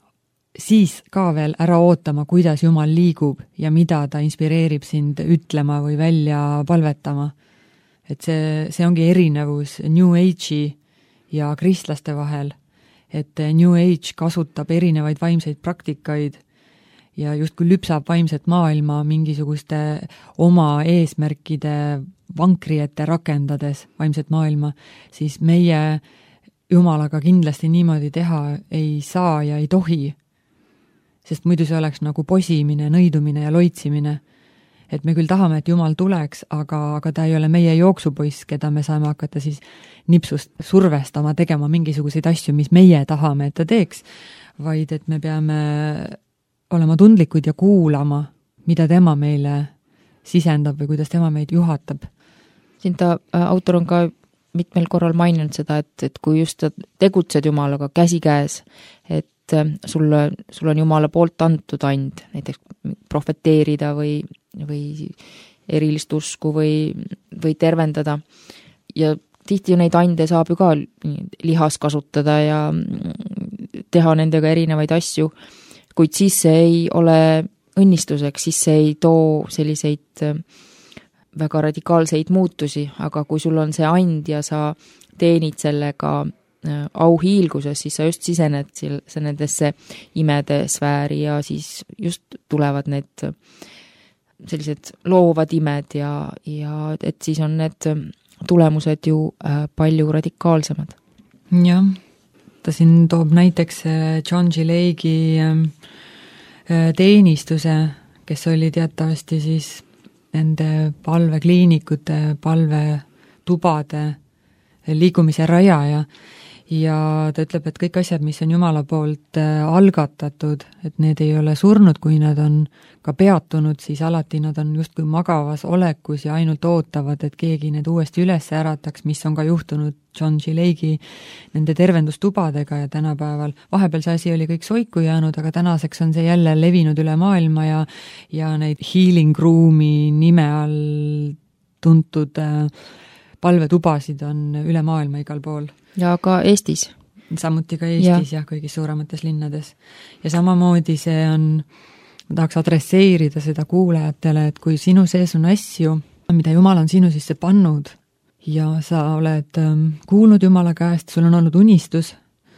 siis ka veel ära ootama, kuidas Jumal liigub ja mida ta inspireerib sind ütlema või välja palvetama. Et see, see ongi erinevus New Age'i ja kristlaste vahel, et New Age kasutab erinevaid vaimseid praktikaid ja justkui lüpsab vaimset maailma mingisuguste oma eesmärkide vankriete rakendades vaimset maailma, siis meie Jumalaga kindlasti niimoodi teha ei saa ja ei tohi, sest muidu see oleks nagu posimine, nõidumine ja loitsimine. Et me küll tahame, et Jumal tuleks, aga, aga ta ei ole meie jooksupoiss, keda me saame hakata siis nipsust survestama, tegema mingisuguseid asju, mis meie tahame, et ta teeks, vaid et me peame olema tundlikud ja kuulama, mida tema meile sisendab või kuidas tema meid juhatab. Siin ta, autor on ka mitmel korral maininud seda, et, et kui just tegutsed Jumalaga käsi käes, et sul, sul on Jumala poolt antud and, näiteks profeteerida või, või erilist usku või, või tervendada. Ja tihti ju neid ande saab ju ka lihas kasutada ja teha nendega erinevaid asju, kuid siis see ei ole õnnistuseks, siis see ei too selliseid väga radikaalseid muutusi, aga kui sul on see and ja sa teenid sellega auhiilguses, siis sa just sisened sa nendesse imede sfääri ja siis just tulevad need sellised loovad imed ja, ja et siis on need tulemused ju palju radikaalsemad. Jah. Ta siin toob näiteks John G. Lake'i teenistuse, kes oli teatavasti siis nende palvekliinikute, palvetubade liikumise rajaja ja ta ütleb, et kõik asjad, mis on Jumala poolt algatatud, et need ei ole surnud, kui nad on ka peatunud, siis alati nad on justkui magavas olekus ja ainult ootavad, et keegi need uuesti üles ärataks, mis on ka juhtunud John G. Lake'i nende tervendustubadega ja tänapäeval. Vahepeal see asi oli kõik soiku jäänud, aga tänaseks on see jälle levinud üle maailma ja, ja neid healing room'i nime all tuntud palvetubasid on üle maailma igal pool. Ja ka Eestis. Samuti ka Eestis ja, ja kõigis suuremates linnades. Ja samamoodi see on, ma tahaks adresseerida seda kuulajatele, et kui sinu sees on asju, mida Jumal on sinu sisse pannud ja sa oled kuulnud Jumala käest, sul on olnud unistus,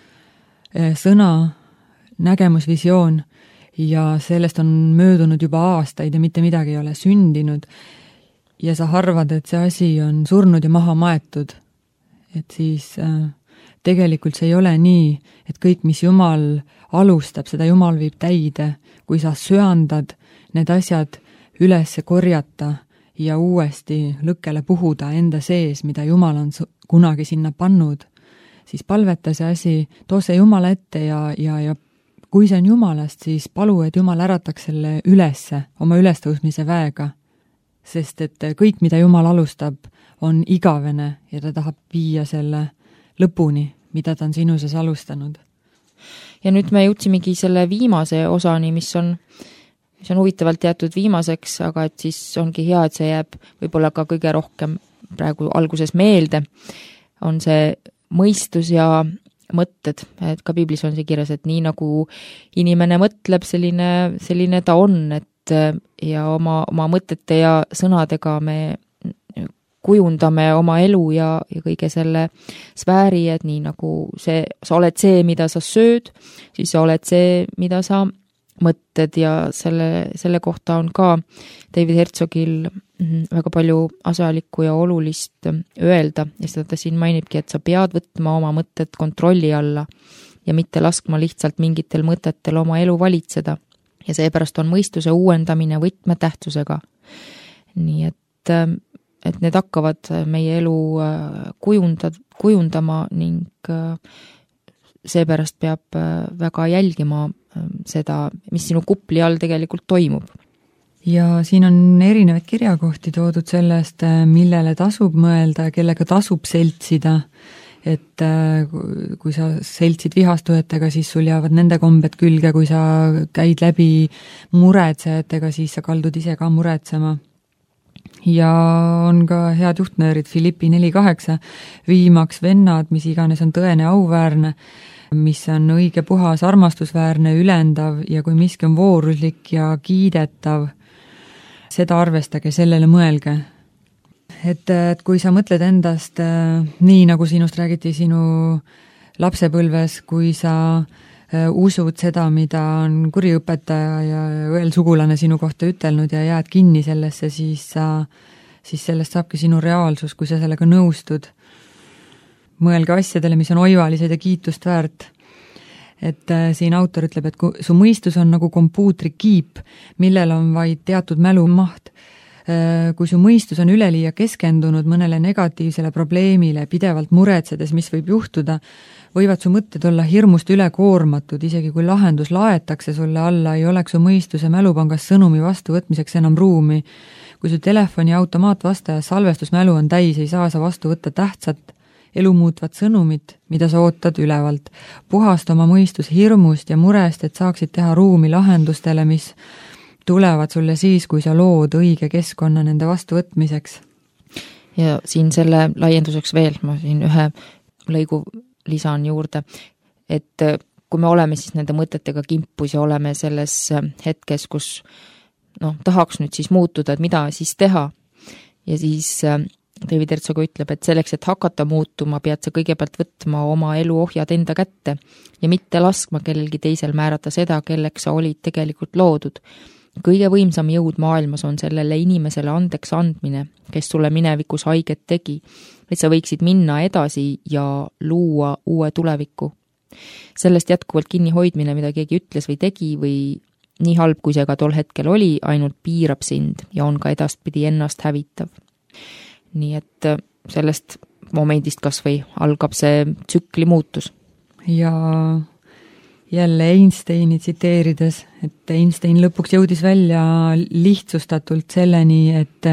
sõna, nägemus, visioon ja sellest on möödunud juba aastaid ja mitte midagi ei ole sündinud ja sa arvad, et see asi on surnud ja maha maetud, et siis tegelikult see ei ole nii, et kõik, mis Jumal alustab, seda Jumal viib täide, kui sa söandad need asjad üles korjata ja uuesti lõkkele puhuda enda sees, mida Jumal on kunagi sinna pannud, siis palveta see asi, too see Jumala ette ja, ja, ja kui see on Jumalast, siis palu, et Jumal ärataks selle ülesse, oma ülestõusmise väega, sest et kõik, mida Jumal alustab, on igavene ja ta tahab viia selle lõpuni, mida ta on sinu sees alustanud. Ja nüüd me jõudsimegi selle viimase osani, mis on, mis on huvitavalt jäetud viimaseks, aga et siis ongi hea, et see jääb võib-olla ka kõige rohkem praegu alguses meelde, on see mõistus ja mõtted, et ka piiblis on see kirjas, et nii nagu inimene mõtleb, selline, selline ta on, et ja oma, oma mõtete ja sõnadega me kujundame oma elu ja, ja kõige selle sfääri, et nii nagu see, sa oled see, mida sa sööd, siis sa oled see, mida sa mõtted ja selle, selle kohta on ka David Herzogil väga palju asjalikku ja olulist öelda ja seda ta siin mainibki, et sa pead võtma oma mõtted kontrolli alla ja mitte laskma lihtsalt mingitel mõtetel oma elu valitseda. Ja seepärast on mõistuse uuendamine võtmetähtsusega. Nii et, et need hakkavad meie elu kujundad, kujundama ning seepärast peab väga jälgima seda, mis sinu kupli all tegelikult toimub. Ja siin on erinevaid kirjakohti toodud sellest, millele tasub mõelda ja kellega tasub seltsida, et kui sa seltsid vihastujatega, siis sul jäävad nende kombed külge, kui sa käid läbi muretsejatega, siis sa kaldud ise ka muretsema. Ja on ka head juhtnöörid Filippi neli kaheksa, viimaks vennad, mis iganes on tõene auväärne, mis on õige puhas, armastusväärne, ülendav ja kui miski on vooruslik ja kiidetav, seda arvestage, sellele mõelge. Et, et kui sa mõtled endast nii, nagu sinust räägiti sinu lapsepõlves, kui sa usud seda, mida on kuriõpetaja ja õel sugulane sinu kohta ütelnud ja jääd kinni sellesse, siis, sa, siis sellest saabki sinu reaalsus, kui sa sellega nõustud. Mõelge asjadele, mis on oivalised ja kiitust väärt. Et siin autor ütleb, et su mõistus on nagu kompuutrikiip, millel on vaid teatud mälumaht. Kui su mõistus on üleliia keskendunud mõnele negatiivsele probleemile, pidevalt muretsedes, mis võib juhtuda, võivad su mõtted olla hirmust üle koormatud, isegi kui lahendus laetakse sulle alla, ei oleks su mõistuse mälupangas sõnumi vastuvõtmiseks enam ruumi. Kui su telefoni automaatvastaja salvestusmälu on täis, ei saa sa vastu võtta tähtsat elu muutvat sõnumit, mida sa ootad ülevalt. Puhasta oma mõistus hirmust ja murest, et saaksid teha ruumi lahendustele, mis tulevad sulle siis, kui sa lood õige keskkonna nende vastuvõtmiseks. Ja siin selle laienduseks veel, ma siin ühe lõigu lisan juurde, et kui me oleme siis nende mõtetega kimpus ja oleme selles hetkes, kus noh, tahaks nüüd siis muutuda, et mida siis teha ja siis David Herzog ütleb, et selleks, et hakata muutuma, pead sa kõigepealt võtma oma elu ohjad enda kätte ja mitte laskma kellelgi teisel määrata seda, kelleks sa olid tegelikult loodud. Kõige võimsam jõud maailmas on sellele inimesele andeks andmine, kes sulle minevikus haiget tegi, et sa võiksid minna edasi ja luua uue tuleviku. Sellest jätkuvalt kinni hoidmine, mida keegi ütles või tegi või nii halb, kui see ka tol hetkel oli, ainult piirab sind ja on ka edastpidi ennast hävitav. Nii et sellest momendist kas või algab see tsükli muutus. Ja jälle Einsteini tsiteerides, et Einstein lõpuks jõudis välja lihtsustatult selleni, et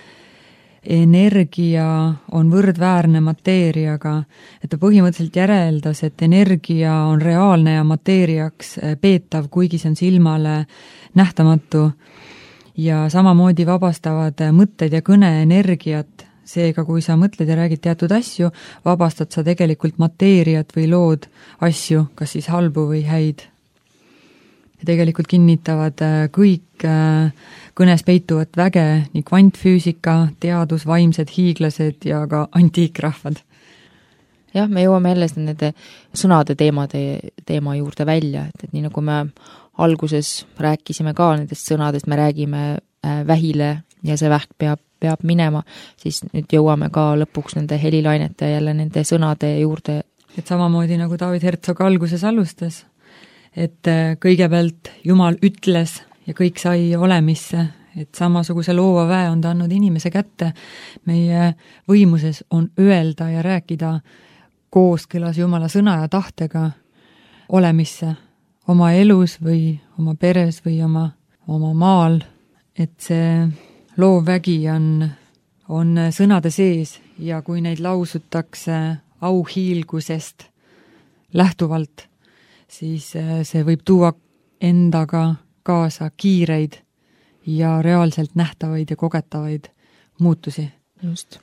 energia on võrdväärne mateeriaga, et ta põhimõtteliselt järeldas, et energia on reaalne ja mateeriaks peetav, kuigi see on silmale nähtamatu. Ja samamoodi vabastavad mõtted ja kõne energiat, seega kui sa mõtled ja räägid teatud asju, vabastad sa tegelikult mateeriat või lood asju, kas siis halbu või häid. ja tegelikult kinnitavad kõik kõnes peituvat väge, nii kvantfüüsika, teadus, vaimsed hiiglased ja ka antiikrahvad. Jah, me jõuame jälle nende sõnade teemade, teema juurde välja, et, et nii nagu me alguses rääkisime ka nendest sõnadest, me räägime vähile ja see vähk peab, peab minema, siis nüüd jõuame ka lõpuks nende helilainete jälle nende sõnade juurde. Et samamoodi nagu David Herzog alguses alustas, et kõigepealt Jumal ütles ja kõik sai olemisse, et samasuguse loova väe on ta andnud inimese kätte. Meie võimuses on öelda ja rääkida kooskõlas Jumala sõna ja tahtega olemisse oma elus või oma peres või oma, oma maal, et see loovvägi on, on sõnade sees ja kui neid lausutakse auhiilgusest lähtuvalt, siis see võib tuua endaga kaasa kiireid ja reaalselt nähtavaid ja kogetavaid muutusi. Just.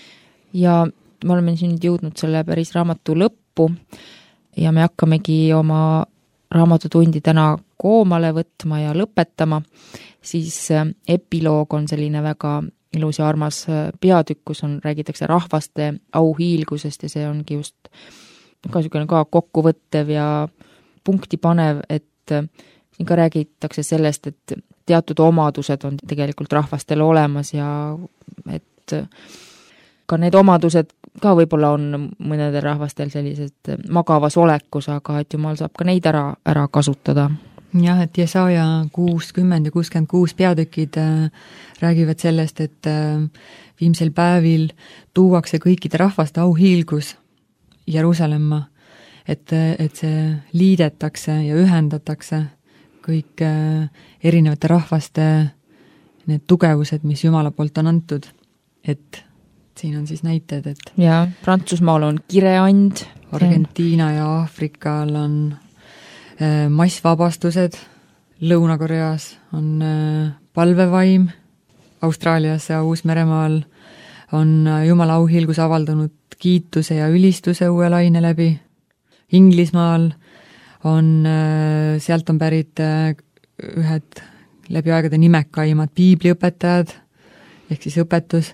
Ja me oleme siin jõudnud selle päris raamatu lõppu ja me hakkamegi oma raamatutundi täna koomale võtma ja lõpetama, siis epiloog on selline väga ilus ja armas peatükk, kus on, räägitakse rahvaste auhiilgusest ja see ongi just ka, ka kokkuvõttev ja punkti panev, et siin ka räägitakse sellest, et teatud omadused on tegelikult rahvastel olemas ja et ka need omadused ka võib-olla on mõnedel rahvastel sellised magavas olekus, aga et Jumal saab ka neid ära, ära kasutada. Jah, et Jesaja kuuskümmend ja kuuskümmend kuus peatükid räägivad sellest, et viimsel päevil tuuakse kõikide rahvaste auhiilgus Jeruusalemma, et, et see liidetakse ja ühendatakse kõik erinevate rahvaste need tugevused, mis Jumala poolt on antud, et siin on siis näited, et ja Prantsusmaal on kireand, Argentiina ja Aafrikal on äh, massvabastused, Lõuna-Koreas on äh, palvevaim, Austraalias ja Uus-Meremaal on äh, Jumala auhiilgus avaldanud kiituse ja ülistuse uue laine läbi, Inglismaal on, äh, sealt on pärit äh, ühed läbi aegade nimekaimad piibliõpetajad, ehk siis õpetus,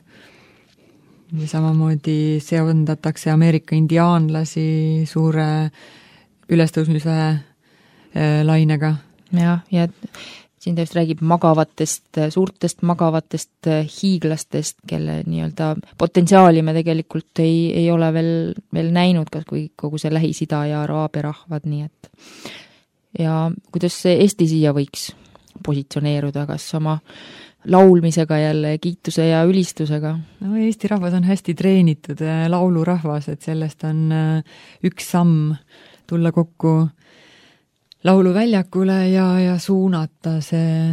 ja samamoodi seondatakse Ameerika indiaanlasi suure ülestõusmise lainega. Ja, ja siin ta just räägib magavatest, suurtest magavatest hiiglastest, kelle nii-öelda potentsiaali me tegelikult ei, ei ole veel, veel näinud, kas kui kogu see Lähis-Ida ja Araabia rahvad, nii et ja kuidas see Eesti siia võiks positsioneeruda, kas oma laulmisega jälle, kiituse ja ülistusega? No Eesti rahvas on hästi treenitud laulurahvas, et sellest on üks samm tulla kokku lauluväljakule ja, ja suunata see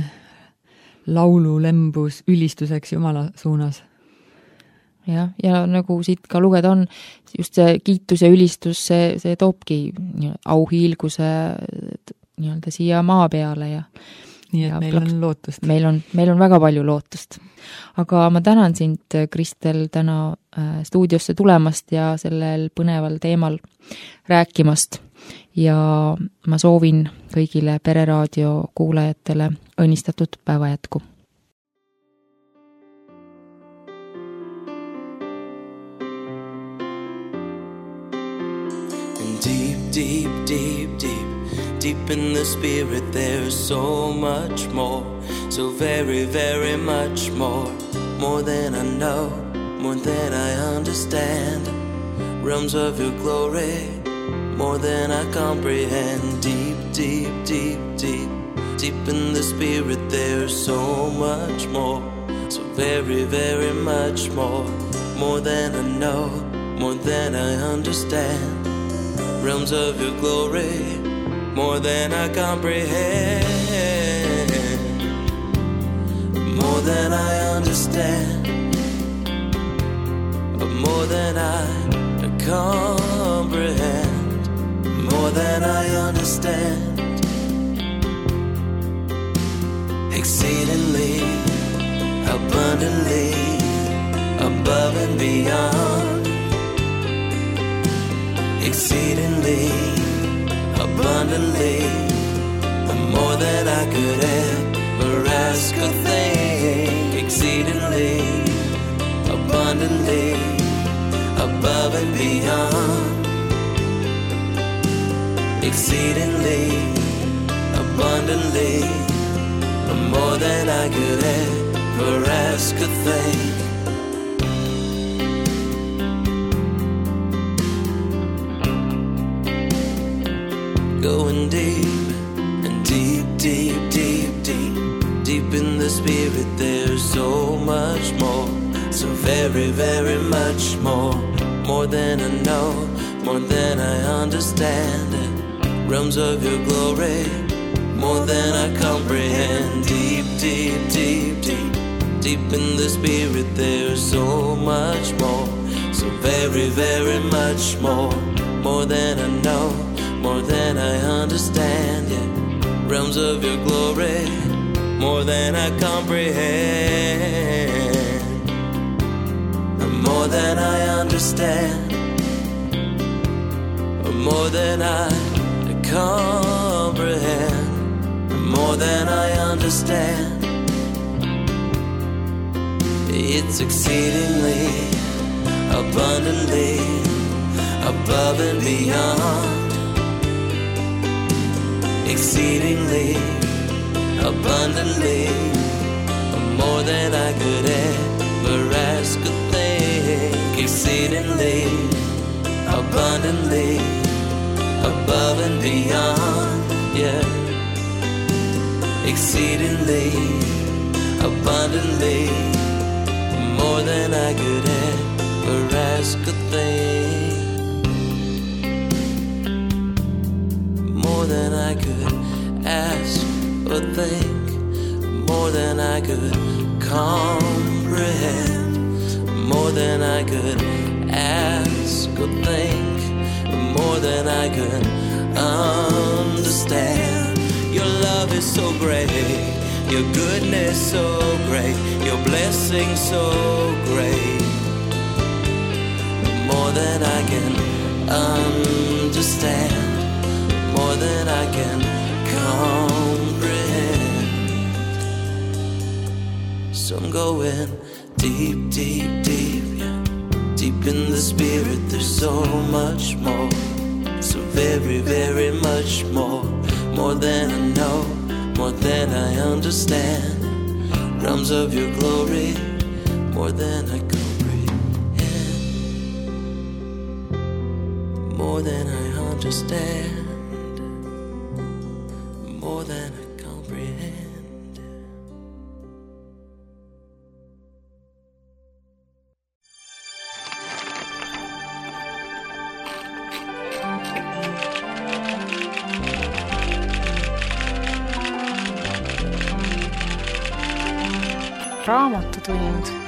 laululembus ülistuseks Jumala suunas. Ja, ja nagu siit ka lugeda on, just see kiitus ja ülistus, see, see toobki auhiilguse nii-öelda siia maa peale ja nii et ja meil plaks, on lootust. Meil on, meil on väga palju lootust. Aga ma tänan sind, Kristel, täna stuudiosse tulemast ja sellel põneval teemal rääkimast. Ja ma soovin kõigile Pereraadio kuulajatele õnnistatud päeva jätku. Deep, deep, deep, deep Deep in the spirit there's so much more, so very, very much more, more than I know, more than I understand, realms of your glory, more than I comprehend, deep, deep, deep, deep, deep in the spirit there's so much more, so very, very much more, more than I know, more than I understand, realms of your glory, more than I comprehend, more than I understand, more than I comprehend, more than I understand, exceedingly, abundantly, above and beyond, exceedingly, abundantly, more than could ever ask or think, exceedingly, abundantly, above and beyond, exceedingly, abundantly, more than I could ever ask or think. Going deep and deep, deep, deep, deep, deep in the spirit. There's so much more, so very, very much more, more than I know, more than I understand. Realms of your glory, more than I comprehend. Deep, deep, deep, deep, deep in the spirit. There's so much more, so very, very much more, more than I know, more than I understand, yeah. Realms of your glory, more than I comprehend, more than I understand, more than I comprehend, more than I understand. It's exceedingly, abundantly, above and beyond, exceedingly, abundantly, more than I could ever ask or think, exceedingly, abundantly, above and beyond, yeah, exceedingly, abundantly, more than I could ever ask or think. More than I could ask or think, more than I could comprehend, more than I could ask or think, more than I could understand. Your love is so great, your goodness so great, your blessing so great, more than I can understand, more than I can comprehend. So I'm going deep, deep, deep, yeah. Deep in the spirit, there's so much more, so very, very much more, more than I know, more than I understand. Realms of your glory, more than I comprehend, more than I understand, more than I comprehend. Raamatutund.